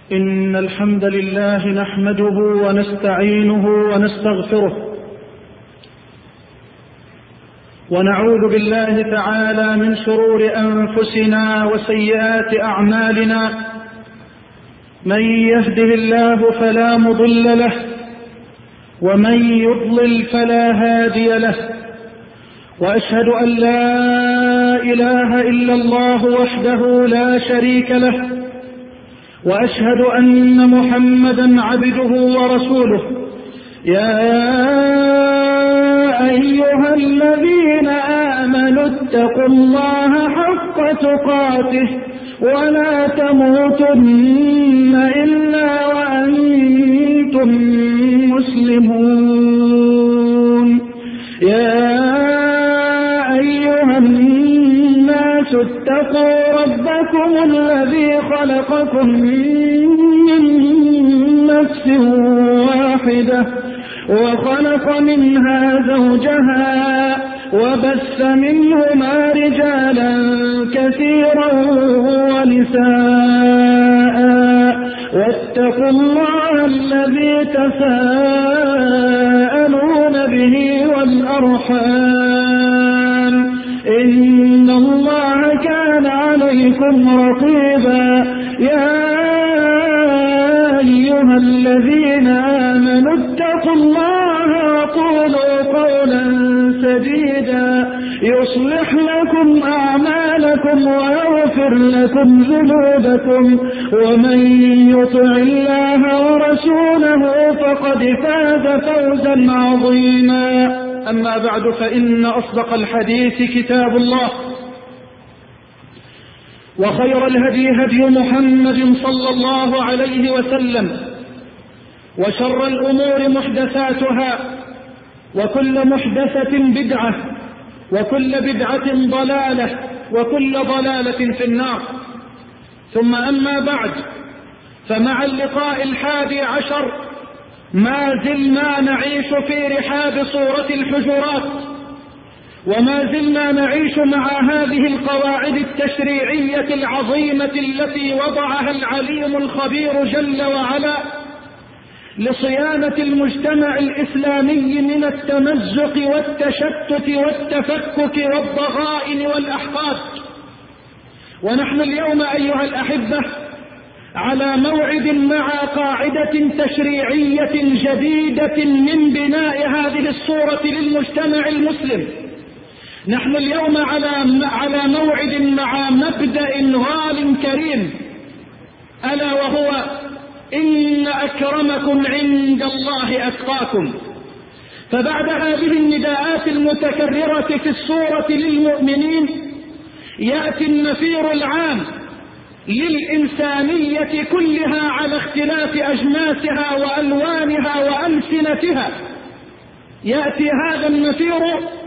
إن الحمد لله نحمده ونستعينه ونستغفره، ونعوذ بالله تعالى من شرور أنفسنا وسيئات أعمالنا. من يهده الله فلا مضل له، ومن يضلل فلا هادي له، وأشهد أن لا إله إلا الله وحده لا شريك له، وأشهد أن محمدا عبده ورسوله. يا أيها الذين آمنوا اتقوا الله حق تقاته ولا تموتن إلا وأنتم مسلمون. يا أيها الناس اتقوا ربكم الذي خلقكم من نفس واحدة وخلق منها زوجها وبث منهما رجالا كثيرا ونساء، واتقوا الله الذي تساءلون به والأرحام، إن الله كان عليكم رقيبا. يا أيها الذين آمنوا اتقوا الله وقولوا قولا سديدا يصلح لكم أعمالكم ويغفر لكم ذنوبكم، ومن يطع الله ورسوله فقد فاز فوزا عظيما. أما بعد، فإن أصدق الحديث كتاب الله، وخير الهدي هدي محمد صلى الله عليه وسلم، وشر الأمور محدثاتها، وكل محدثة بدعة، وكل بدعة ضلالة، وكل ضلالة في النار. ثم أما بعد، فمع اللقاء 11 ما زلنا نعيش في رحاب سورة الحجرات، وما زلنا نعيش مع هذه القواعد التشريعية العظيمة التي وضعها العليم الخبير جل وعلا لصيانة المجتمع الإسلامي من التمزق والتشتت والتفكك والضغائن والأحقاد. ونحن اليوم أيها الأحبة على موعد مع قاعدة تشريعية جديدة من بناء هذه الصورة للمجتمع المسلم. نحن اليوم على موعد مع مبدأ غال كريم، ألا وهو إن أكرمكم عند الله أتقاكم. فبعد هذه النداءات المتكررة في السورة للمؤمنين يأتي النفير العام للإنسانية كلها على اختلاف أجناسها وألوانها وألسنتها. يأتي هذا النفير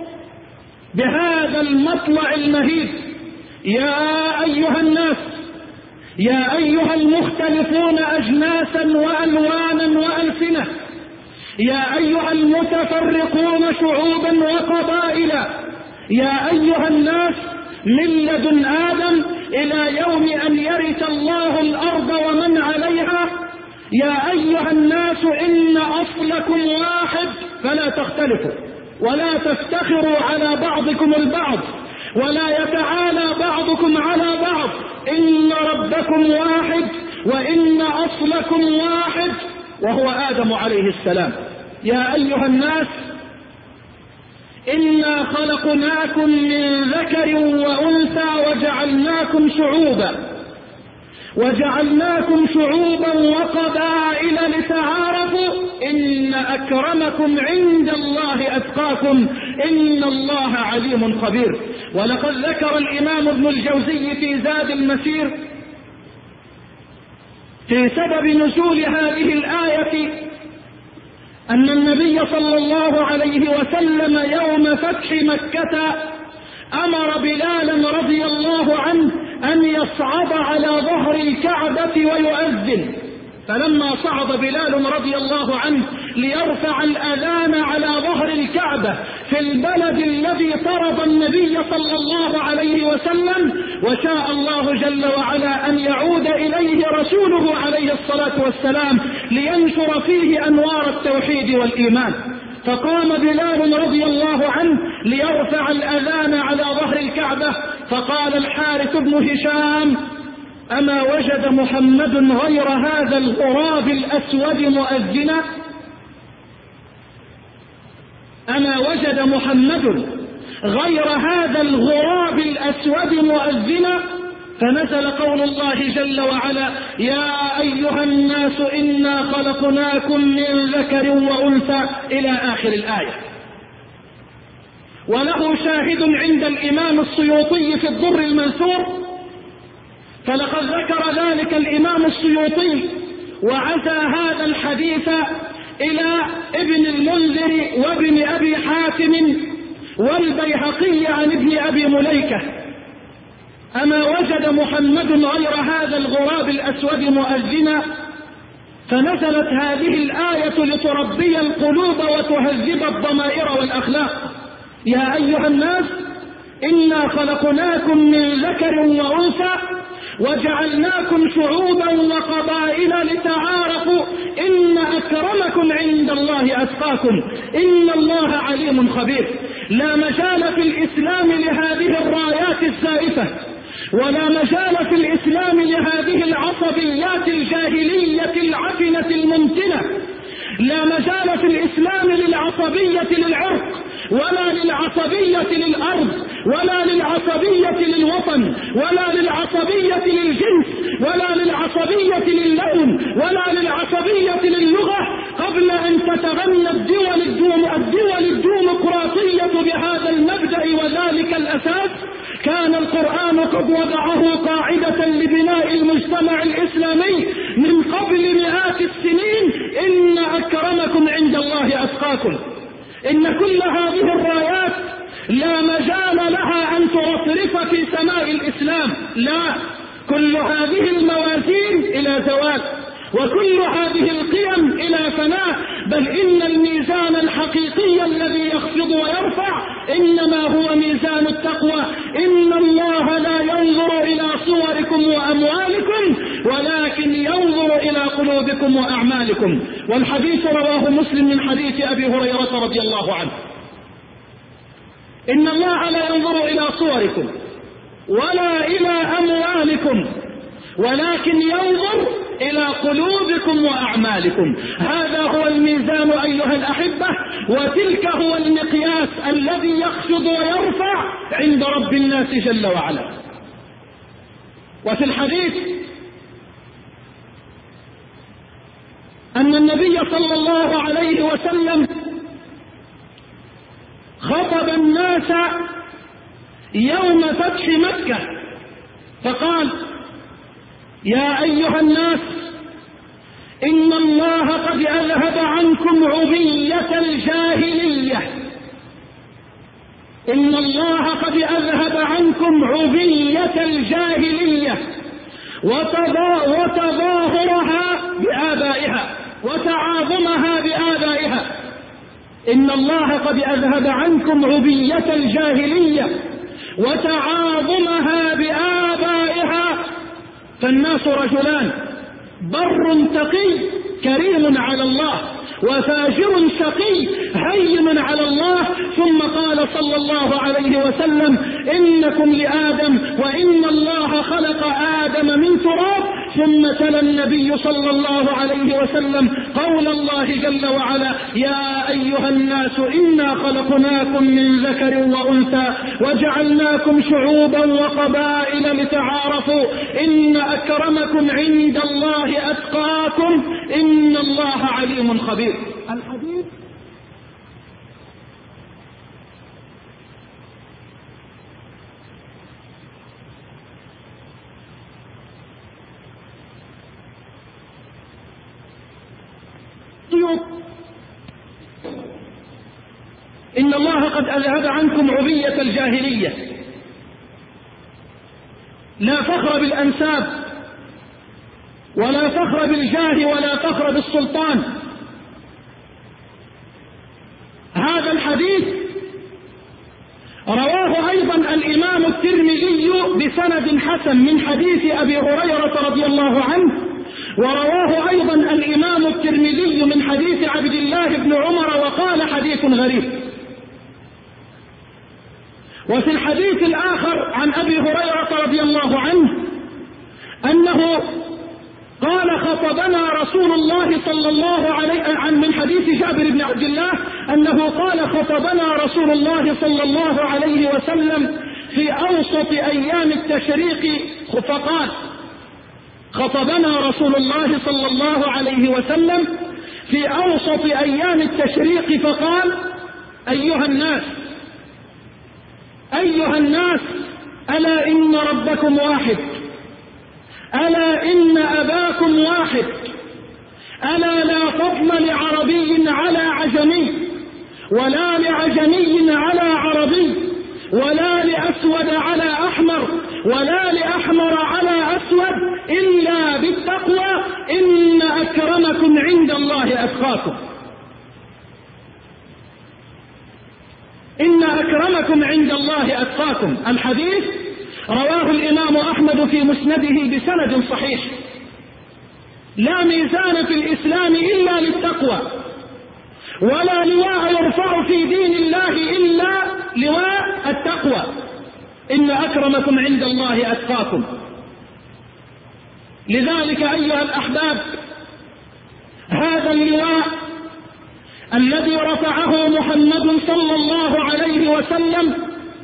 بهذا المطلع المهيب: يا أيها الناس، يا أيها المختلفون أجناسا وألوانا وألسنة، يا أيها المتفرقون شعوبا وقبائلا، يا أيها الناس من لدن آدم إلى يوم أن يرث الله الأرض ومن عليها، يا أيها الناس إن أصلكم واحد فلا تختلفوا ولا تفتخروا على بعضكم البعض ولا يتعالى بعضكم على بعض، إن ربكم واحد وإن أصلكم واحد وهو آدم عليه السلام. يا أيها الناس إنا خلقناكم من ذكر وأنثى وجعلناكم شعوبا وقبائل لتعارفوا إن أكرمكم عند الله أتقاكم إن الله عليم خبير. ولقد ذكر الإمام ابن الجوزي في زاد المسير في سبب نزول هذه الآية أن النبي صلى الله عليه وسلم يوم فتح مكة أمر بلالا رضي الله عنه أن يصعد على ظهر الكعبة ويؤذن. فلما صعد بلال رضي الله عنه ليرفع الأذان على ظهر الكعبة في البلد الذي طرد النبي صلى الله عليه وسلم، وشاء الله جل وعلا أن يعود إليه رسوله عليه الصلاة والسلام لينشر فيه أنوار التوحيد والإيمان. فقام بلال رضي الله عنه ليرفع الأذان على ظهر الكعبة، فقال الحارث بن هشام: أما وجد محمد غير هذا الغراب الأسود مؤذنا؟ أما وجد محمد غير هذا الغراب الأسود مؤذنا؟ فنزل قول الله جل وعلا: يا أيها الناس إنا خلقناكم من ذكر وأنثى إلى آخر الآية. وله شاهد عند الإمام السيوطي في الدر المنثور، فلقد ذكر ذلك الإمام السيوطي وعزى هذا الحديث إلى ابن المنذر وابن أبي حاتم والبيهقي عن ابن أبي مليكة: أما وجد محمد غير هذا الغراب الأسود مؤذنا؟ فنزلت هذه الآية لتربي القلوب وتهذب الضمائر والأخلاق. يا أيها الناس إنا خلقناكم من ذكر وأنثى وجعلناكم شعوبا وقبائل لتعارفوا إن أكرمكم عند الله أتقاكم إن الله عليم خبير. لا مجال في الإسلام لهذه الرايات الزائفة، ولا مجال في الإسلام لهذه العصبيات الجاهلية العفنة الممتنة. لا مجال في الإسلام للعصبية للعرق، ولا للعصبية للأرض، ولا للعصبية للوطن، ولا للعصبية للجنس، ولا للعصبية للون، ولا للعصبية للغة. قبل أن تتغنى الدول الديمقراطية بهذا المبدأ وذلك الأساس، كان القرآن قد وضعه قاعدة لبناء المجتمع الإسلامي من قبل مئات السنين: إن أكرمكم عند الله أتقاكم. إن كل هذه الرايات لا مجال لها أن ترفرف في سماء الإسلام، لا، كل هذه الموازين إلى زوال، وكل هذه القيم إلى فناء، بل إن الميزان الحقيقي الذي يخفض ويرفع إنما هو ميزان التقوى. إن الله لا ينظر إلى صوركم وأموالكم ولكن ينظر إلى قلوبكم وأعمالكم. والحديث رواه مسلم من حديث أبي هريرة رضي الله عنه: إن الله لا ينظر إلى صوركم ولا إلى أموالكم ولكن ينظر إلى قلوبكم وأعمالكم. هذا هو الميزان أيها الأحبة، وتلك هو المقياس الذي يخفض ويرفع عند رب الناس جل وعلا. وفي الحديث أن النبي صلى الله عليه وسلم خطب الناس يوم فتح مكة فقال: يا أيها الناس إن الله قد أذهب عنكم عبية الجاهلية. إن الله قد أذهب عنكم عبية الجاهلية وتظاهرها بآبائها وتعاظمها بآبائها. إن الله قد أذهب عنكم عبية الجاهلية وتعاظمها بآبائها. فالناس رجلان: بر تقي كريم على الله، وفاجر شقي هين على الله. ثم قال صلى الله عليه وسلم: إنكم لآدم وإن الله خلق آدم من تراب. ثم تلا النبي صلى الله عليه وسلم قول الله جل وعلا: يا أيها الناس إنا خلقناكم من ذكر وأنثى وجعلناكم شعوبا وقبائل لتعارفوا إن أكرمكم عند الله أتقاكم إن الله عليم خبير. الحديث إن الله قد أذهب عنكم عبية الجاهلية. لا فخر بالأنساب ولا فخر بالجاه ولا فخر بالسلطان. هذا الحديث رواه أيضا الإمام الترمذي بسند حسن من حديث أبي هريرة رضي الله عنه، ورواه أيضا الإمام الترمذي من حديث عبد الله بن عمر وقال حديث غريب. وفي الحديث الآخر عن أبي هريرة رضي الله عنه أنه قال خطبنا رسول الله صلى الله عليه من حديث جابر بن عبد الله أنه قال خطبنا رسول الله صلى الله عليه وسلم في أوسط أيام التشريق فقال خطبنا رسول الله صلى الله عليه وسلم في أوسط أيام التشريق فقال أيها الناس ألا إن ربكم واحد، ألا إن أباكم واحد، ألا لا فضل لعربي على عجمي، ولا لعجمي على عربي، ولا لأسود على أحمر، ولا لأحمر على أسود، إلا بالتقوى، إن أكرمكم عند الله أتقاكم. إن أكرمكم عند الله أتقاكم. الحديث رواه الإمام أحمد في مسنده بسند صحيح. لا ميزان في الإسلام إلا للتقوى، ولا لواء يرفع في دين الله إلا لواء التقوى. إن أكرمكم عند الله أتقاكم. لذلك أيها الأحباب، هذا اللواء الذي رفعه محمد صلى الله عليه وسلم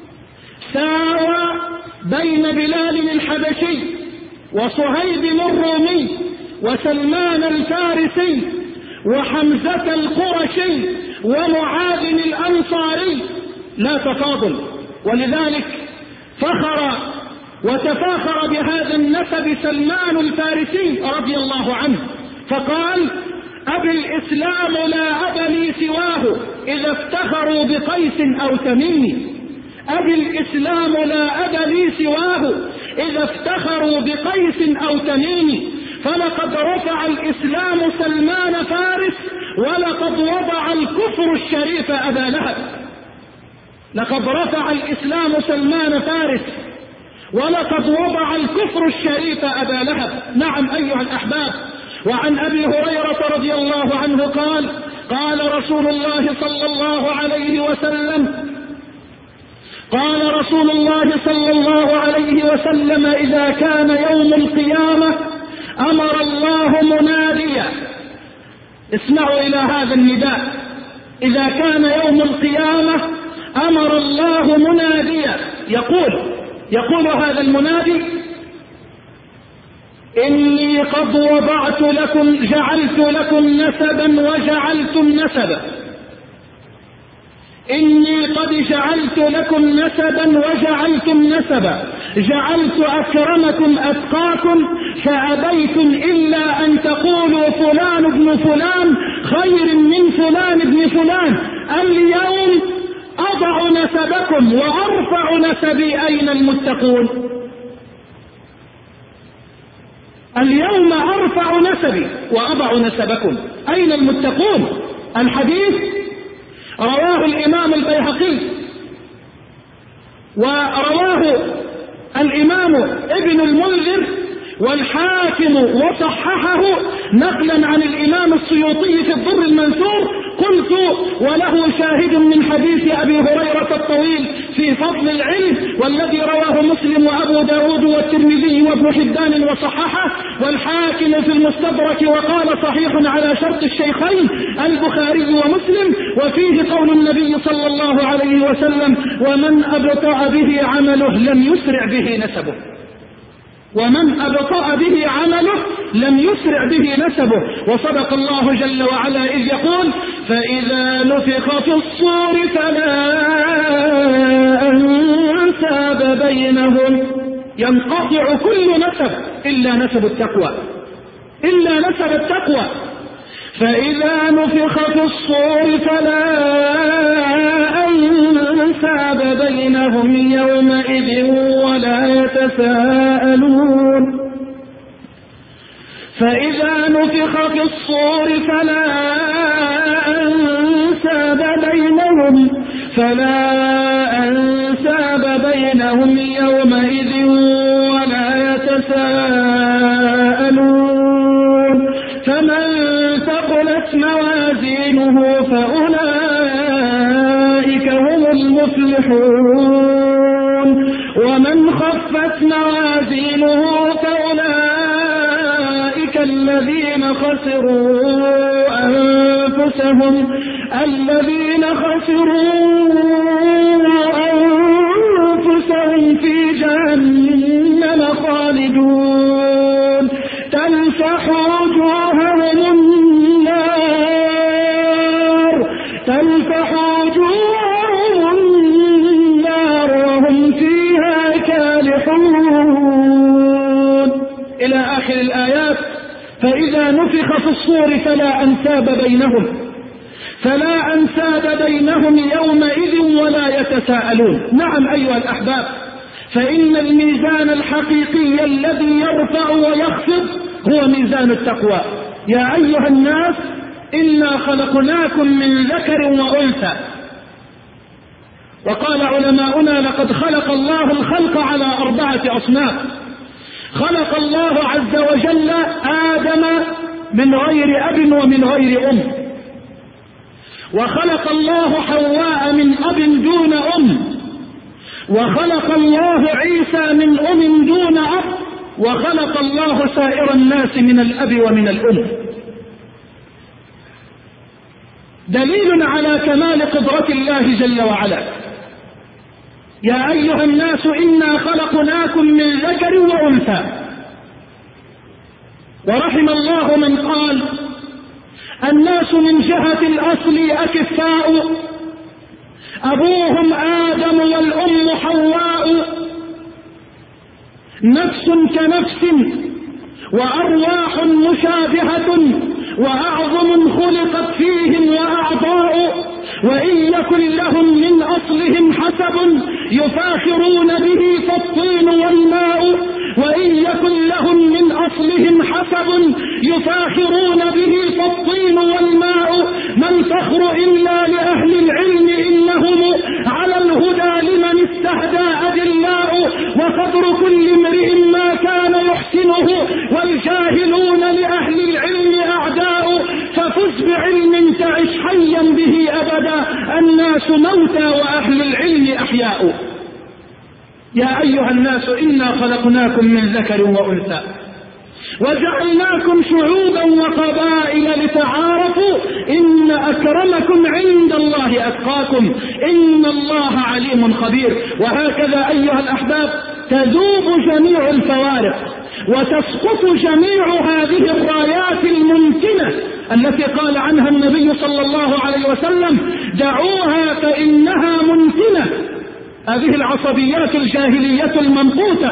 ساوى بين بلال الحبشي وصهيب الرومي وسلمان الفارسي وحمزة القرشي ومعاذ الأنصاري لا تفاضل. ولذلك فخر وتفاخر بهذا النسب سلمان الفارسي رضي الله عنه فقال أبي الإسلام لا أب لي سواه إذا افتخروا بقيس أو تميم. أبي الإسلام لا أب لي سواه إذا افتخروا بقيس أو تميم. فلقد رفع الإسلام سلمان فارس، ولقد وضع الكفر الشريف أبا لهب. لقد رفع الإسلام سلمان فارس، ولقد وضع الكفر الشريف أبا لهب. نعم أيها الأحباب. وعن أبي هريرة رضي الله عنه قال قال رسول الله صلى الله عليه وسلم قال رسول الله صلى الله عليه وسلم إذا كان يوم القيامة أمر الله مناديا. اسمعوا إلى هذا النداء. إذا كان يوم القيامة أمر الله مناديا يقول هذا المنادي إني قد جعلت لكم نسبا وجعلتم نسبا. إني قد جعلت لكم نسبا وجعلتم نسبا، جعلت أكرمكم أتقاكم، فأبيتم إلا أن تقولوا فلان ابن فلان خير من فلان ابن فلان. اليوم أضع نسبكم وأرفع نسبي. أين المتقون؟ اليوم أرفع نسبي وأضع نسبكم. أين المتقون؟ الحديث رواه الإمام البيهقي، ورواه الإمام ابن المنذر والحاكم وصححه نقلا عن الإمام السيوطي في الضر المنثور. قلت وله شاهد من حديث أبي هريرة الطويل في فضل العلم، والذي رواه مسلم وأبو داود والترمذي وابن حبان وصححه، والحاكم في المستدرك وقال صحيح على شرط الشيخين البخاري ومسلم. وفيه قول النبي صلى الله عليه وسلم ومن أبطأ به عمله لم يسرع به نسبه. ومن أبطأ به عمله لم يسرع به نسبه. وصدق الله جل وعلا إذ يقول فإذا نفخ في الصور فلا أنساب بينهم. ينقطع كل نسب إلا نسب التقوى. فإذا نفخ في الصور فلا أنساب بينهم يومئذ ولا يتساءلون. فإذا نفخ في الصور فلا أنساب أنساب بينهم يومئذ ولا يتساءلون فمن ثقلت موازينه فأولئك هم المفلحون ومن خفت موازينه فأولئك الذين خسروا أنفسهم في جهنم خالدون تلفح وجوههم النار وهم فيها كالحون إلى آخر الآيات. فإذا نفخ في الصور فلا أنساب بينهم يومئذ ولا يتساءلون. نعم أيها الأحباب، فإن الميزان الحقيقي الذي يرفع ويخفض هو ميزان التقوى. يا أيها الناس إنا خلقناكم من ذكر وأنثى. وقال علماؤنا لقد خلق الله الخلق على 4 أصناف. خلق الله عز وجل آدم من غير أب ومن غير أم، وخلق الله حواء من أب دون أم، وخلق الله عيسى من أم دون أب، وخلق الله سائر الناس من الأب ومن الأم. دليل على كمال قدرة الله جل وعلا. يا أيها الناس إنا خلقناكم من ذكر وأنثى. ورحم الله من قال الناس من جهة الأصل أكفاء، أبوهم آدم والأم حواء، نفس كنفس وأرواح مشابهة وأعظم خلقت فيهم وأعضاء، وإن يكن لهم من أصلهم حسب يفاخرون به فالطين والماء، وإن يكن لهم من أصلهم حسب يفاخرون به فالطين والماء، ما الفخر إلا لأهل العلم إنهم على الهدى لمن استهدى أدلاء، وقدر كل امرئ ما كان يحسنه والجاهلون لأهل العلم أعداء، ففز بعلم تعش حيا به أبدا، الناس موتى وأهل العلم أحياء. يا أيها الناس إنا خلقناكم من ذكر وأنثى وجعلناكم شعوبا وقبائل لتعارفوا إن أكرمكم عند الله أتقاكم إن الله عليم خبير. وهكذا أيها الأحباب تذوب جميع الفوارق وتسقط جميع هذه الرايات الممكنة التي قال عنها النبي صلى الله عليه وسلم دعوها فإنها منتنة. هذه العصبيات الجاهلية المنقوطة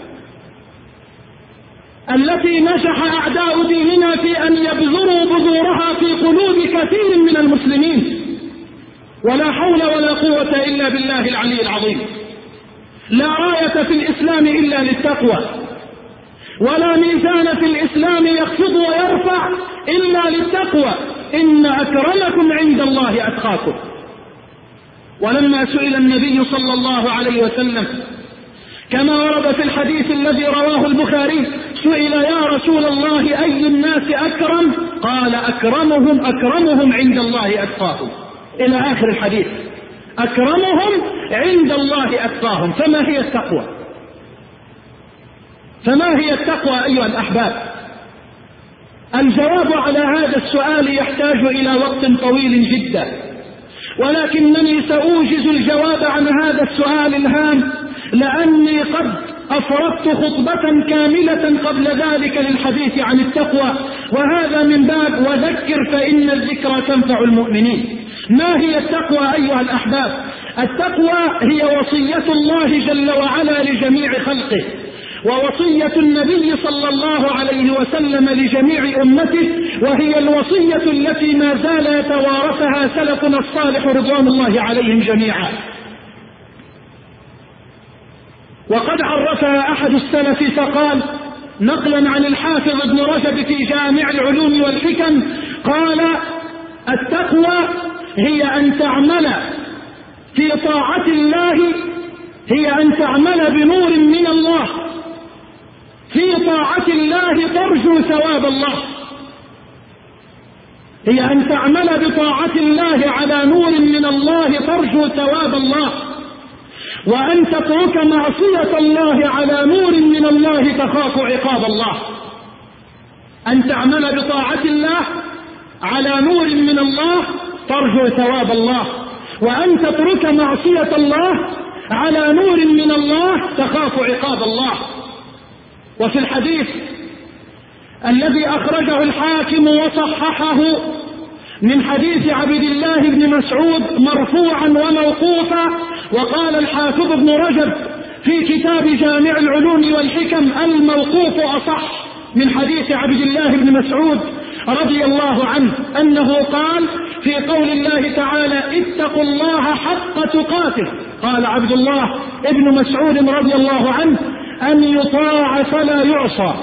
التي نجح أعداء ديننا في أن يبذروا بذورها في قلوب كثير من المسلمين، ولا حول ولا قوة إلا بالله العلي العظيم. لا راية في الإسلام إلا للتقوى، ولا ميزان في الإسلام يخفض ويرفع إلا للتقوى، إن أكرمكم عند الله أتقاكم. ولما سئل النبي صلى الله عليه وسلم كما ورد في الحديث الذي رواه البخاري سئل يا رسول الله أي الناس أكرم؟ قال أكرمهم عند الله أتقاهم، إلى آخر الحديث. أكرمهم عند الله أتقاهم. فما هي التقوى؟ فما هي التقوى أيها الأحباب؟ الجواب على هذا السؤال يحتاج إلى وقت طويل جدا، ولكنني سأوجز الجواب عن هذا السؤال الهام، لأني قد أفردت خطبة كاملة قبل ذلك للحديث عن التقوى، وهذا من باب وذكر فإن الذكرى تنفع المؤمنين. ما هي التقوى أيها الأحباب؟ التقوى هي وصية الله جل وعلا لجميع خلقه، ووصية النبي صلى الله عليه وسلم لجميع أمته، وهي الوصية التي ما زال يتوارثها سلفنا الصالح رضوان الله عليهم جميعا. وقد عرفها أحد السلف فقال نقلا عن الحافظ ابن رجب في جامع العلوم والحكم قال التقوى هي أن تعمل في طاعة الله هي أن تعمل بنور من الله في طاعة الله ترجو ثواب الله، هي أن تعمل بطاعة الله على نور من الله ترجو ثواب الله، وأن تترك معصية الله على نور من الله تخاف عقاب الله. أن تعمل بطاعة الله على نور من الله ترجو ثواب الله، وأن تترك معصية الله على نور من الله تخاف عقاب الله. وفي الحديث الذي أخرجه الحاكم وصححه من حديث عبد الله بن مسعود مرفوعا وموقوفا، وقال الحافظ ابن رجب في كتاب جامع العلوم والحكم الموقوف أصح من حديث عبد الله بن مسعود رضي الله عنه، أنه قال في قول الله تعالى اتقوا الله حق تقاته، قال عبد الله ابن مسعود رضي الله عنه أن يطاع فلا يعصى،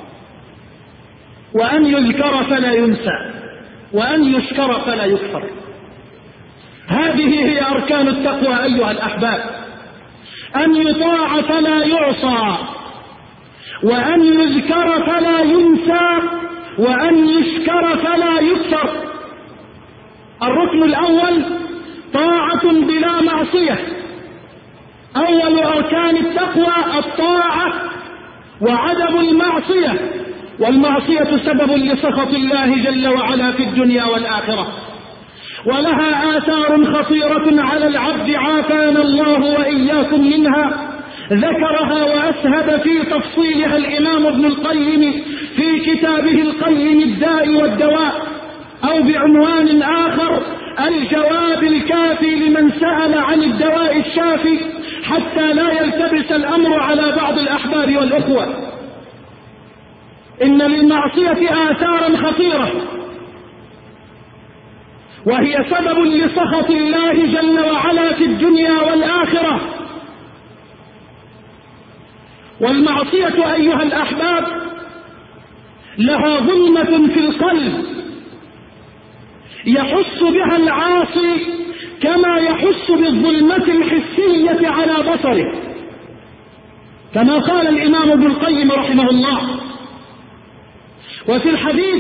وأن يذكر فلا ينسى، وأن يشكر فلا يكفر. هذه هي أركان التقوى أيها الأحباب، أن يطاع فلا يعصى، وأن يذكر فلا ينسى، وأن يشكر فلا يكفر. الركن الأول طاعة بلا معصية. أول أركان التقوى الطاعة وعدم المعصية، والمعصية سبب لسخط الله جل وعلا في الدنيا والآخرة، ولها آثار خطيرة على العبد عافانا الله وإياكم منها، ذكرها وأسهب في تفصيلها الإمام ابن القيم في كتابه القيم الداء والدواء، أو بعنوان آخر الجواب الكافي لمن سأل عن الدواء الشافي، حتى لا يلتبس الأمر على بعض الأحباب والأخوة. إن للمعصية آثارا خطيرة، وهي سبب لسخط الله جل وعلا في الدنيا والآخرة. والمعصية أيها الأحباب لها ظلمة في القلب يحس بها العاصي كما يحس بالظلمة الحسية على بصره، كما قال الإمام ابن القيم رحمه الله. وفي الحديث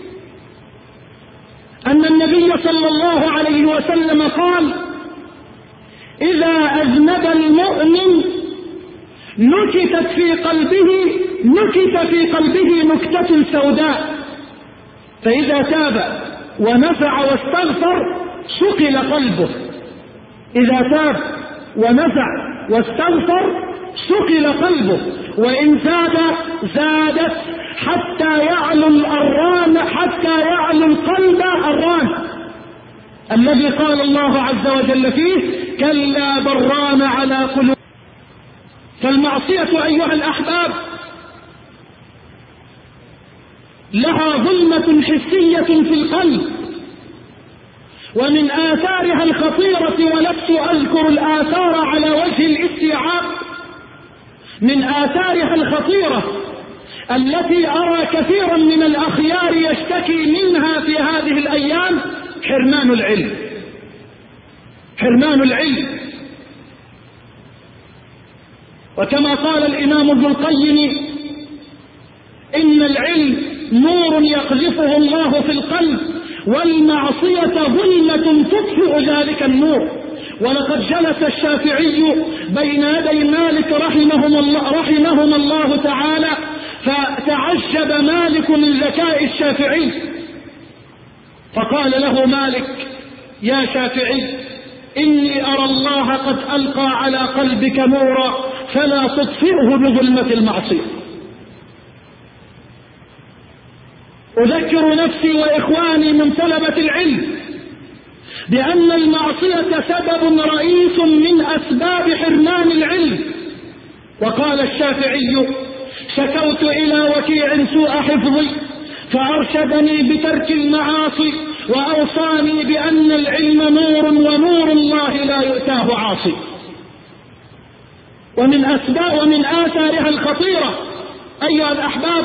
أن النبي صلى الله عليه وسلم قال إذا أذنب المؤمن نكت في قلبه نكتة سوداء، فإذا تاب ونفع واستغفر شقل قلبه. إذا تاب ونفع واستغفر شقل قلبه، وإن زادت حتى يعلو القلب الران الذي قال الله عز وجل فيه كلا بران على قلوب. فالمعصية أيها الأحباب لها ظلمة حسية في القلب، ومن آثارها الخطيرة، ولست أذكر الآثار على وجه الاستيعاب، من آثارها الخطيرة التي أرى كثيرا من الأخيار يشتكي منها في هذه الأيام حرمان العلم. حرمان العلم. وكما قال الإمام ابن القيم إن العلم نور يقذفه الله في القلب، والمعصية ظلمة تطفئ ذلك النور. ولقد جلس الشافعي بين يدي مالك رحمهما الله تعالى، فتعجب مالك من ذكاء الشافعي، فقال له مالك يا شافعي إني أرى الله قد ألقى على قلبك نورا فلا تطفئه بظلمة المعصية. أذكر نفسي وإخواني من طلبة العلم بأن المعصية سبب رئيس من أسباب حرمان العلم. وقال الشافعي شكوت إلى وكيع سوء حفظي فأرشدني بترك المعاصي، وأوصاني بأن العلم نور ونور الله لا يؤتاه عاصي. ومن آثارها الخطيرة أيها الأحباب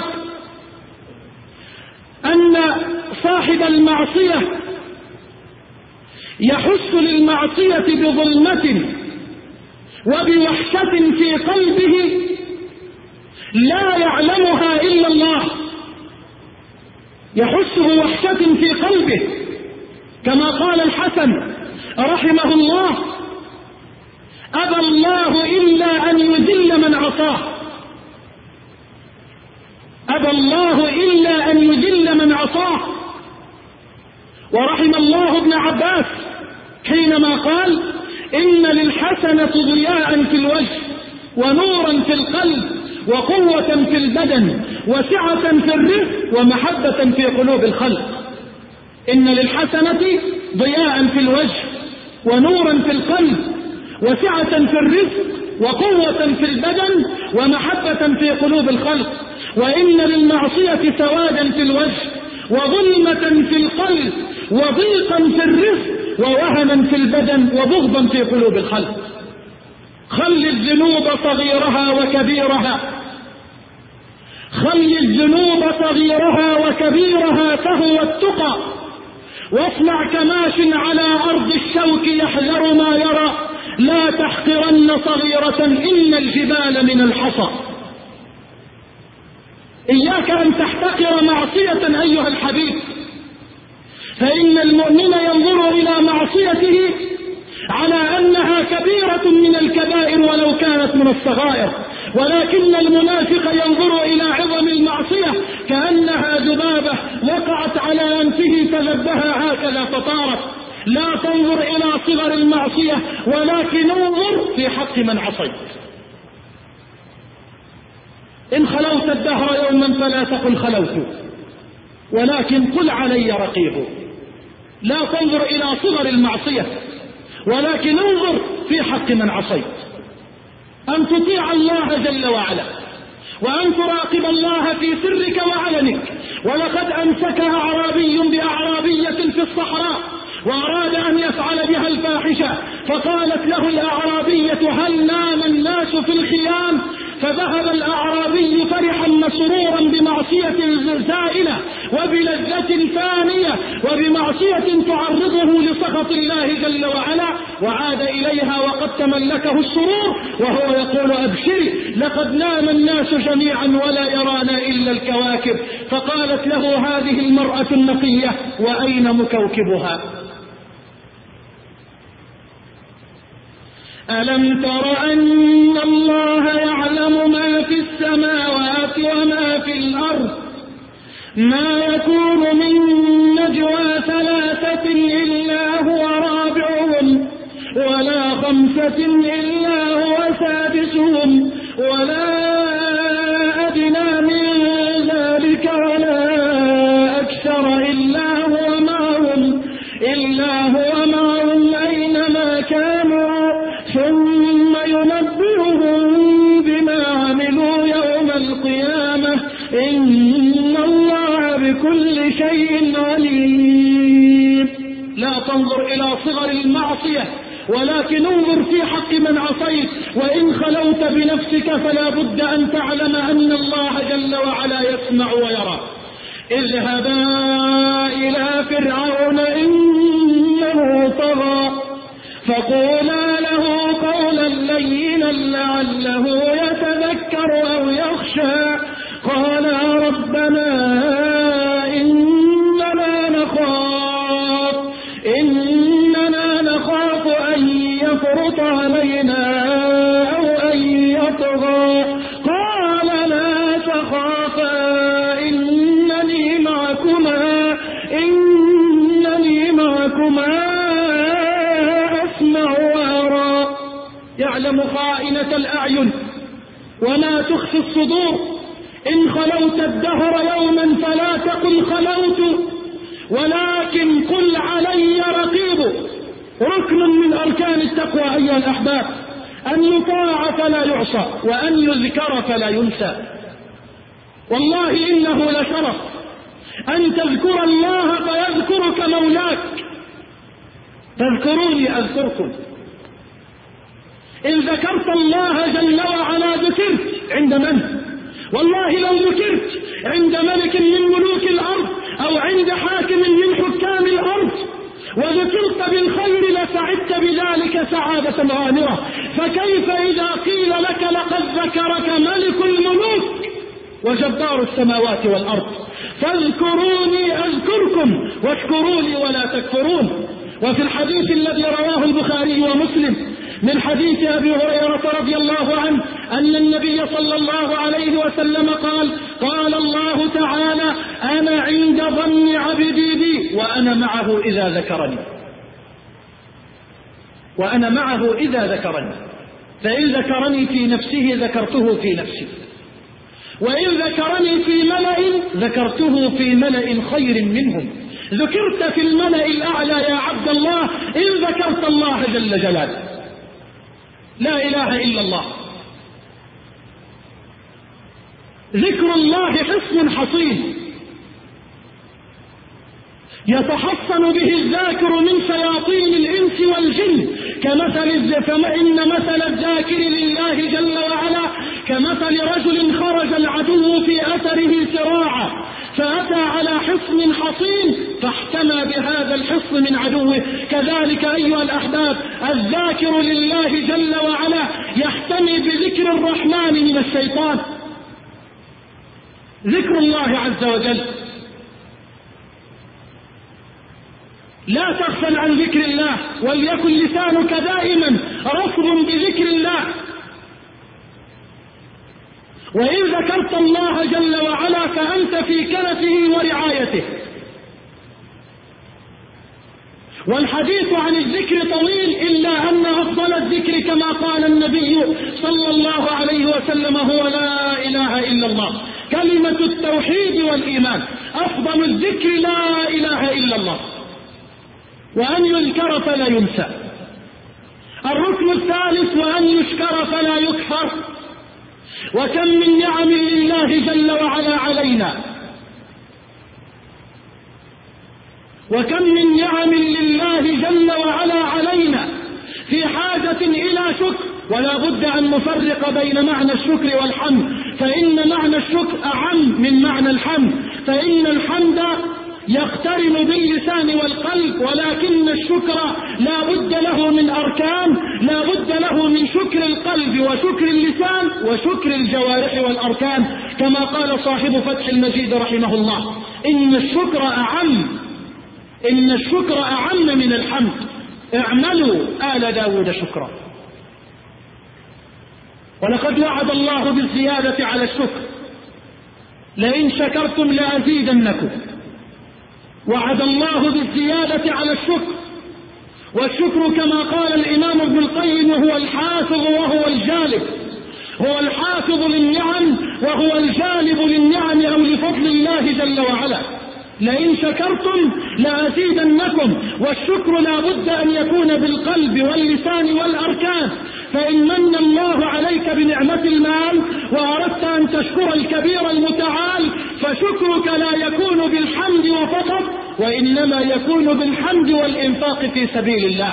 أن صاحب المعصية يحس للمعصية بظلمة وبوحشة في قلبه لا يعلمها إلا الله، يحس بوحشة في قلبه، كما قال الحسن رحمه الله: أبى الله إلا أن يذل من عصاه، أبى الله إلا أن يذل من عصاه. ورحم الله ابن عباس حينما قال: إن للحسنة ضياء في الوجه ونورا في القلب وقوة في البدن وسعة في الرزق ومحبة في قلوب الخلق. إن للحسنة ضياء في الوجه ونورا في القلب وسعة في الرزق وقوة في البدن ومحبة في قلوب الخلق. وإن للمعصية سوادا في الوجه وظلمة في القلب وضيقا في الرزق ووهنا في البدن وبغضا في قلوب الخلق. خل الذنوب صغيرها وكبيرها، خل الذنوب صغيرها وكبيرها فهو التقى. واصنع كماش على أرض الشوك يحذر ما يرى، لا تحقرن صغيرة إن الجبال من الحصى. إياك أن تحتقر معصية أيها الحبيب، فإن المؤمن ينظر إلى معصيته على أنها كبيرة من الكبائر ولو كانت من الصغائر، ولكن المنافق ينظر إلى عظم المعصية كأنها ذبابة وقعت على أنفه فذبها هكذا فطارت. لا تنظر إلى صغر المعصية ولكن انظر في حق من عصيت. إن خلوت الدهر يوما فلا تقل خلوت، ولكن قل علي رقيب. لا تنظر إلى صغر المعصية ولكن انظر في حق من عصيت. أن تطيع الله جل وعلا، وأن تراقب الله في سرك وعلنك. ولقد أمسك أعرابي بأعرابية في الصحراء وأراد أن يفعل بها الفاحشة، فقالت له الأعرابية: هل نام الناس في الخيام؟ فذهب الأعرابي فرحا مسرورا بمعصية زائلة وبلذة فانية وبمعصية تعرضه لسخط الله جل وعلا، وعاد إليها وقد تملكه السرور وهو يقول: أبشري لقد نام الناس جميعا ولا يرانا إلا الكواكب. فقالت له هذه المرأة النقية: وأين مكوكبها؟ ألم تر أن الله يعلم ما في السماوات وما في الأرض؟ ما يكون من نجوى ثلاثة إلا هو رابعهم ولا خمسة إلا هو سادسهم ولا أدنى من ذلك ولا أكثر إلا هو معهم أينما كانوا ثم ينبئهم بما عملوا يوم القيامة إن الله بكل شيء عليم. لا تنظر إلى صغر المعصية ولكن انظر في حق من عصيت. وإن خلوت بنفسك فلا بد أن تعلم أن الله جل وعلا يسمع ويرى. اذهبا إلى فرعون إنه طغى فقولا له قولا لينا لعله يتذكر أو يخشى. قالا ربنا إننا نخاف أن يفرط علينا أو أن يطغى. قال لا تخافا إنني معكما أسمع وأرى. يعلم خائنة الأعين وما تخفي الصدور. إن خلوت الدهر يوما فلا تقل خلوت ولكن قل علي رقيب. ركن من أركان التقوى أيها الأحباب أن يطاع فلا يعصى وأن يذكر فلا ينسى. والله إنه لشرف أن تذكر الله فيذكرك مولاك. فاذكروني أذكركم. إن ذكرت الله جل وعلا ذكرت عند من؟ والله لو ذكرت عند ملك من ملوك الأرض أو عند حاكم من حكام الأرض وذكرت بالخير لسعدت بذلك سعادة غامرة، فكيف إذا قيل لك لقد ذكرك ملك الملوك وجبار السماوات والأرض، فاذكروني أذكركم واشكروا لي ولا تكفرون. وفي الحديث الذي رواه البخاري ومسلم من حديث أبي هريرة رضي الله عنه أن النبي صلى الله عليه وسلم قال: قال الله تعالى: أنا عند ظن عبدي بي وأنا معه إذا ذكرني. وأنا معه إذا ذكرني، فإن ذكرني في نفسه ذكرته في نفسي، وإن ذكرني في ملأ ذكرته في ملأ خير منهم. ذكرت في الملأ الأعلى يا عبد الله إن ذكرت الله جل جلاله. لا إله إلا الله. ذكر الله حصن حصين يتحصن به الذاكر من شياطين الإنس والجن، فإن مثل الذاكر لله جل وعلا كمثل رجل خرج العدو في أثره سراعا فأتى على حصن حصين فاحتمى بهذا الحصن من عدوه. كذلك أيها الأحباب الذاكر لله جل وعلا يحتمي بذكر الرحمن من الشيطان. ذكر الله عز وجل، لا تغفل عن ذكر الله، وليكن لسانك دائما رطب بذكر الله. وإن ذكرت الله جل وعلا فأنت في كنفه ورعايته. والحديث عن الذكر طويل، إلا أن أفضل الذكر كما قال النبي صلى الله عليه وسلم هو لا إله إلا الله، كلمة التوحيد والإيمان. أفضل الذكر لا إله إلا الله، وأن يذكر فلا ينسى. الركن الثالث وأن يشكر فلا يكفر. وكم من نعم لله جل وعلا علينا، وكم من نعم لله جل وعلا علينا في حاجة إلى شكر. ولا بد أن نفرق بين معنى الشكر والحمد، فإن معنى الشكر أعم من معنى الحمد، فإن الحمد يقترن باللسان والقلب، ولكن الشكر لا بد له من أركان، لا بد له من شكر القلب وشكر اللسان وشكر الجوارح والأركان، كما قال صاحب فتح المجيد رحمه الله: إن الشكر أعم من الحمد، اعملوا آل داود شكرا. ولقد وعد الله بالزيادة على الشكر: لئن شكرتم لأزيدنكم. وعد الله بالزيادة على الشكر. والشكر كما قال الإمام ابن القيم هو الحافظ وهو الجالب، هو الحافظ للنعم وهو الجالب للنعم أو لفضل الله جل وعلا. لئن شكرتم لأزيدنكم. والشكر لا بد أن يكون بالقلب واللسان والأركان. فإن من الله عليك بنعمة المال وأردت أن تشكر الكبير المتعال فشكرك لا يكون بالحمد وفقط، وإنما يكون بالحمد والإنفاق في سبيل الله.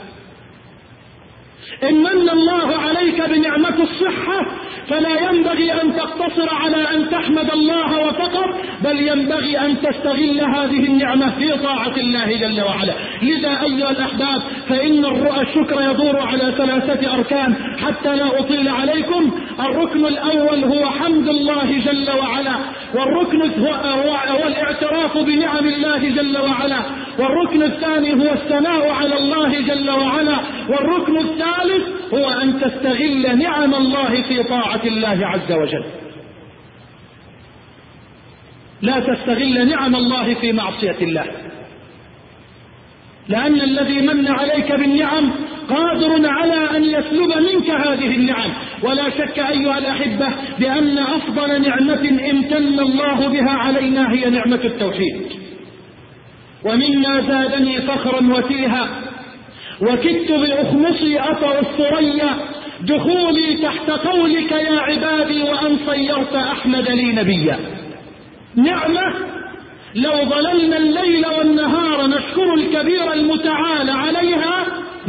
إن من الله عليك بنعمة الصحة فلا ينبغي أن تقتصر على أن تحمد الله وفقط، بل ينبغي أن تستغل هذه النعمة في طاعة الله جل وعلا. لذا أيها الأحباب فإن الشكر يدور على 3 أركان حتى لا أطيل عليكم. الركن الأول هو حمد الله جل وعلا، والركن هو الاعتراف بنعم الله جل وعلا، والركن الثاني هو الثناء على الله جل وعلا، والركن الثالث هو أن تستغل نعم الله في طاعة الله عز وجل. لا تستغل نعم الله في معصية الله، لأن الذي من عليك بالنعم قادر على أن يسلب منك هذه النعم. ولا شك أيها الأحبة بأن أفضل نعمة امتن الله بها علينا هي نعمة التوحيد. ومما زادني فخرا وتيها وكدت بأخمصي أطأ الثريا دخولي تحت قولك يا عبادي وأن صيرت أحمد لي نبيا. نعمة لو ظللنا الليل والنهار نشكر الكبير المتعال عليها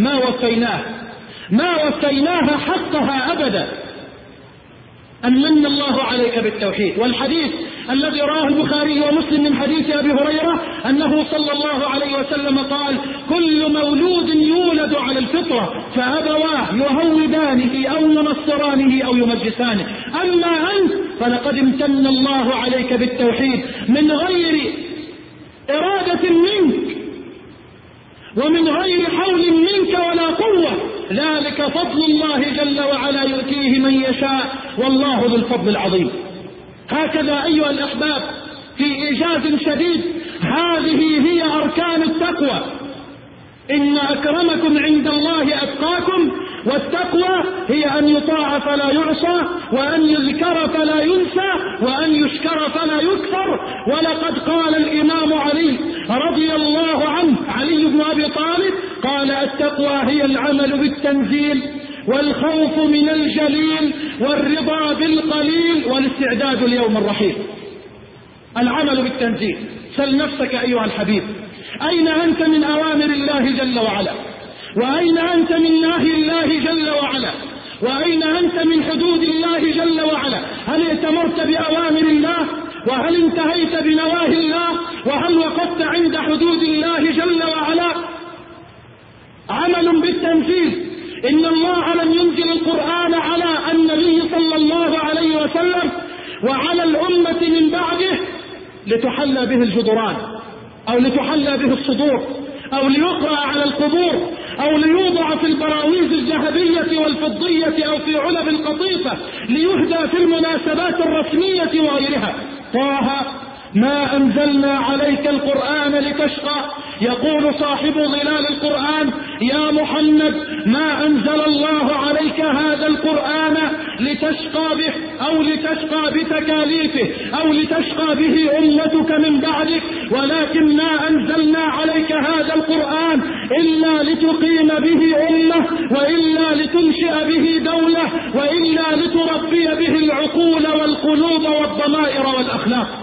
ما وفيناها حقها أبدا. أن من الله عليك بالتوحيد. والحديث الذي رواه البخاري ومسلم من حديث أبي هريرة أنه صلى الله عليه وسلم قال: كل مولود يولد على الفطرة فأبواه يهودانه أو ينصرانه أو يمجسانه، أما أنت فلقد امتن الله عليك بالتوحيد من غير إرادة منك ومن غير حول منك ولا قوة، ذلك فضل الله جل وعلا يؤتيه من يشاء والله ذو الفضل العظيم. هكذا أيها الأحباب في إيجاز شديد هذه هي أركان التقوى. إن أكرمكم عند الله أتقاكم، والتقوى هي أن يطاع فلا يعصى، وأن يذكر فلا ينسى، وأن يشكر فلا يكفر. ولقد قال الإمام علي رضي الله عنه، علي بن أبي طالب، قال: التقوى هي العمل بالتنزيل والخوف من الجليل والرضا بالقليل والاستعداد ليوم الرحيل. العمل بالتنزيل. سل نفسك أيها الحبيب، أين أنت من أوامر الله جل وعلا؟ وأين أنت من نهي الله جل وعلا؟ وأين أنت من حدود الله جل وعلا؟ هل ائتمرت بأوامر الله؟ وهل انتهيت بنواهي الله؟ وهل وقفت عند حدود الله جل وعلا؟ عمل بالتنزيل. إن الله لم ينزل القرآن على النبي صلى الله عليه وسلم وعلى الأمة من بعده لتحلى به الجدران، أو لتحلى به الصدور، أو ليقرأ على القبور، أو ليوضع في البراويز الذهبية والفضية، أو في علب القطيفة ليهدى في المناسبات الرسمية وغيرها. طه: ما أنزلنا عليك القرآن لتشقى. يقول صاحب ظلال القرآن: يا محمد، ما أنزل الله عليك هذا القرآن لتشقى به، أو لتشقى بتكاليفه، أو لتشقى به أمتك من بعدك، ولكن ما أنزلنا عليك هذا القرآن إلا لتقيم به أمة، وإلا لتنشئ به دولة، وإلا لتربي به العقول والقلوب والضمائر والأخلاق.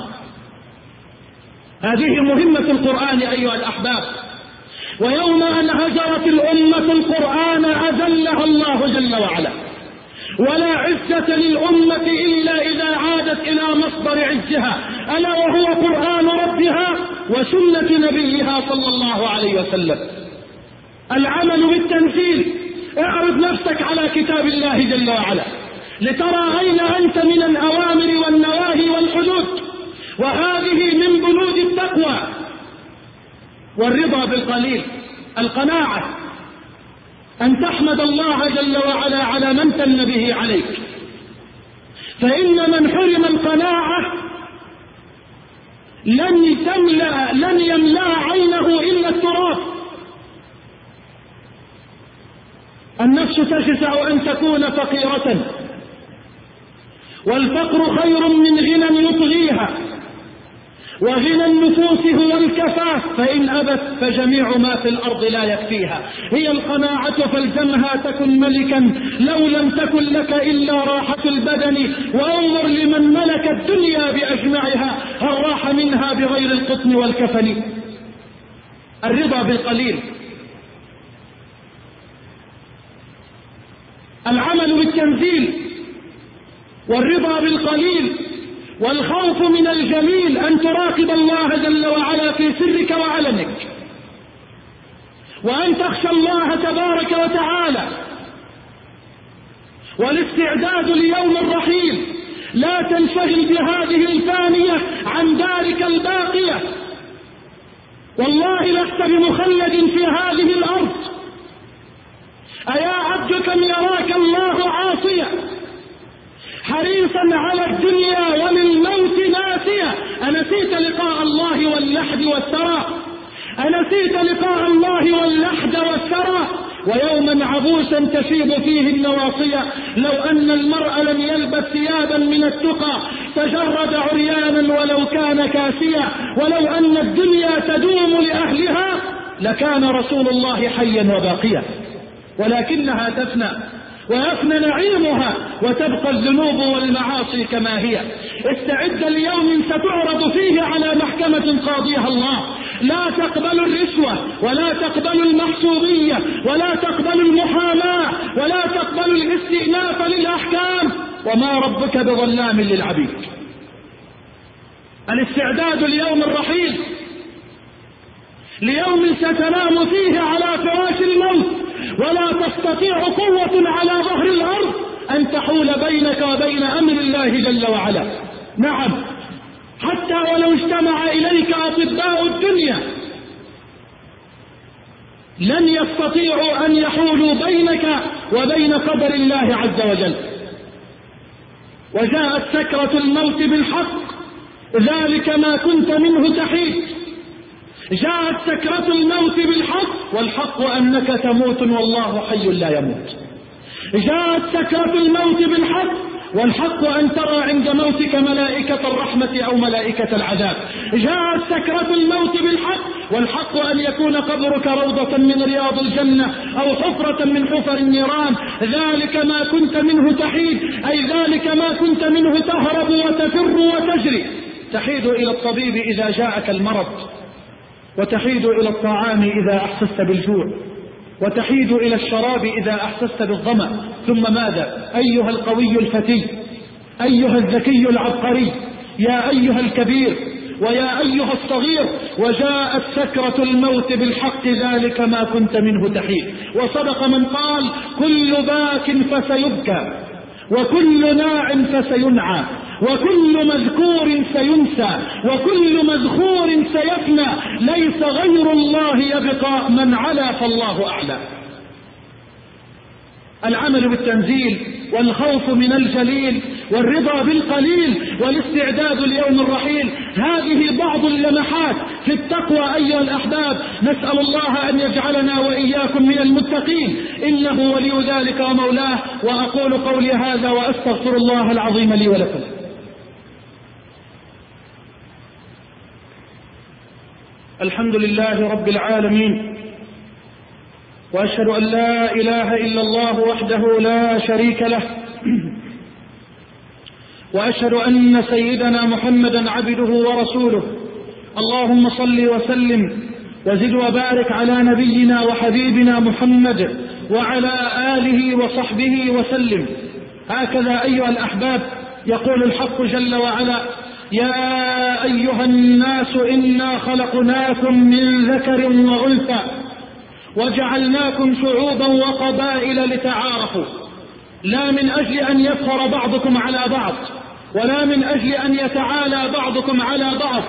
هذه مهمة القرآن أيها الأحباب. ويوم أن هجرت الأمة القرآن أذلها الله جل وعلا، ولا عزة للأمة إلا إذا عادت إلى مصدر عزها، ألا وهو قرآن ربها وسنة نبيها صلى الله عليه وسلم. العمل بالتنزيل. اعرض نفسك على كتاب الله جل وعلا لترى أين أنت من الأوامر والنواهي والحدود. وهذه من بنود التقوى. والرضا بالقليل، القناعة، أن تحمد الله جل وعلا على من امتن به عليك، فإن من حرم القناعة لن يملأ عينه إلا التراب. النفس تجزع أن تكون فقيرة، والفقر خير من غنى يطغيها، وغنى النفوس هو الكفاف، فإن أبت فجميع ما في الأرض لا يكفيها. هي القناعة فالزمها تكن ملكا لو لم تكن لك إلا راحة البدن، وانظر لمن ملك الدنيا بأجمعها هل راح منها بغير القطن والكفن. الرضا بالقليل. العمل بالتنزيل والرضا بالقليل والخوف من الجميل، أن تراقب الله جل وعلا في سرك وعلنك، وأن تخشى الله تبارك وتعالى، والاستعداد ليوم الرحيل. لا تنشغل بهذه الفانية عن دارك الباقية. والله لست بمخلد في هذه الأرض. أيا عبد كم يراك الله عاصيا حريصا على الدنيا وللموت ناسيا. أنسيت لقاء الله واللحد والثرى؟ أنسيت لقاء الله واللحد والثرى؟ ويوما عبوسا تشيب فيه النواصية، لو أن المرء لم يلبس ثيابا من التقى تجرد عريانا ولو كان كاسيا. ولو أن الدنيا تدوم لأهلها لكان رسول الله حيا وباقيا، ولكنها تفنى ويفنى نعيمها وتبقى الذنوب والمعاصي كما هي. استعد ليوم ستعرض فيه على محكمة قاضيها الله. لا تقبل الرشوة، ولا تقبل المحسوبية، ولا تقبل المحاماة، ولا تقبل الاستئناف للأحكام، وما ربك بظلام للعبيد. الاستعداد ليوم الرحيل، ليوم ستنام فيه على فراش الموت ولا تستطيع قوة على ظهر الأرض أن تحول بينك وبين أمر الله جل وعلا. نعم، حتى ولو اجتمع إليك أطباء الدنيا لن يستطيعوا أن يحولوا بينك وبين قدر الله عز وجل. وجاءت سكرة الموت بالحق، ذلك ما كنت منه تحيد. جاءت سكرة الموت بالحق، والحق أنك تموت والله حي لا يموت. جاءت سكرة الموت بالحق، والحق أن ترى عند موتك ملائكة الرحمة أو ملائكة العذاب. جاءت سكرة الموت بالحق، والحق أن يكون قبرك روضة من رياض الجنة أو حفرة من حفر النيران. ذلك ما كنت منه تحيد، أي ذلك ما كنت منه تهرب وتفر وتجري. تحيد إلى الطبيب إذا جاءك المرض، وتحيد إلى الطعام إذا أحسست بالجوع، وتحيد إلى الشراب إذا أحسست بالظمأ. ثم ماذا؟ أيها القوي الفتي، أيها الذكي العبقري، يا أيها الكبير ويا أيها الصغير، وجاءت سكرة الموت بالحق، ذلك ما كنت منه تحيد. وصدق من قال: كل باك فسيبكى، وكل ناع فسينعى، وكل مذكور سينسى، وكل مذخور سيفنى، ليس غير الله يبقى، من علا فالله أعلى. العمل بالتنزيل، والخوف من الجليل، والرضا بالقليل، والاستعداد ليوم الرحيل، هذه بعض اللمحات في التقوى أيها الأحباب. نسأل الله أن يجعلنا وإياكم من المتقين، إنه ولي ذلك ومولاه. وأقول قولي هذا وأستغفر الله العظيم لي ولكم. الحمد لله رب العالمين، وأشهد أن لا إله إلا الله وحده لا شريك له، وأشهد أن سيدنا محمدا عبده ورسوله. اللهم صل وسلم وزد وبارك على نبينا وحبيبنا محمد وعلى آله وصحبه وسلم. هكذا أيها الأحباب يقول الحق جل وعلا: يا أيها الناس إنا خلقناكم من ذكر وأنثى وجعلناكم شعوبا وقبائل لتعارفوا، لا من أجل أن يفخر بعضكم على بعض، ولا من أجل أن يتعالى بعضكم على بعض،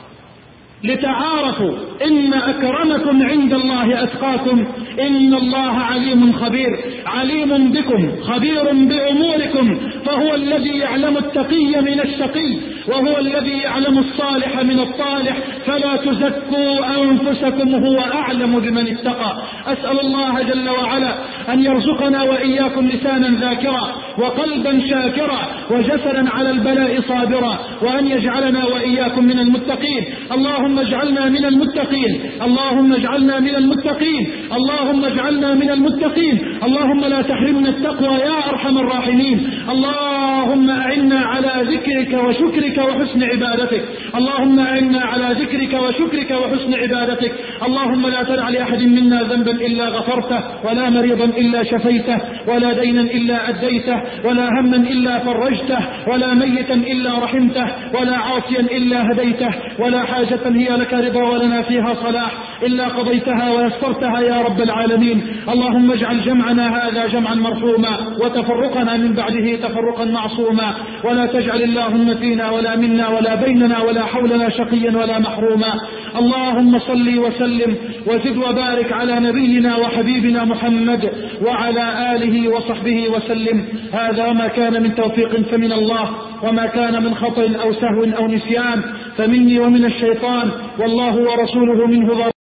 لتعارفوا. إن أكرمكم عند الله أتقاكم، إن الله عليم خبير، عليم بكم خبير بأموركم، فهو الذي يعلم التقي من الشقي، وهو الذي يعلم الصالح من الطالح، فلا تزكوا أنفسكم، هو أعلم بمن اتقى. أسأل الله جل وعلا أن يرزقنا وإياكم لسانا ذاكرا، وقلبا شاكرا، وجسدا على البلاء صابرا، وأن يجعلنا وإياكم من المتقين. اللهم اجعلنا من المتقين، اللهم اجعلنا من المتقين، اللهم اجعلنا من المتقين. اللهم لا تحرمنا التقوى يا أرحم الراحمين. اللهم أعنا على ذكرك وشكرك وحسن عبادتك، اللهم أعنا على ذكرك وشكرك وحسن عبادتك. اللهم لا تدع لأحد منا ذنبا إلا غفرته، ولا مريضا إلا شفيته، ولا دينا إلا أديته، ولا هما إلا فرجته، ولا ميتا إلا رحمته، ولا عاصيا إلا هديته، ولا حاجة هي لك رضا ولنا فيها صلاح إلا قضيتها ويسرتها يا رب العالمين. اللهم اجعل جمعنا هذا جمعا مرحوما، وتفرقنا من بعده تفرقا معصوما، ولا تجعل اللهم فينا ولا منا ولا بيننا ولا حولنا شقيا ولا محروما. اللهم صل وسلم وزد وبارك على نبينا وحبيبنا محمد وعلى آله وصحبه وسلم. هذا ما كان من توفيق فمن الله، وما كان من خطأ أو سهو أو نسيان فمني ومن الشيطان، والله ورسوله منه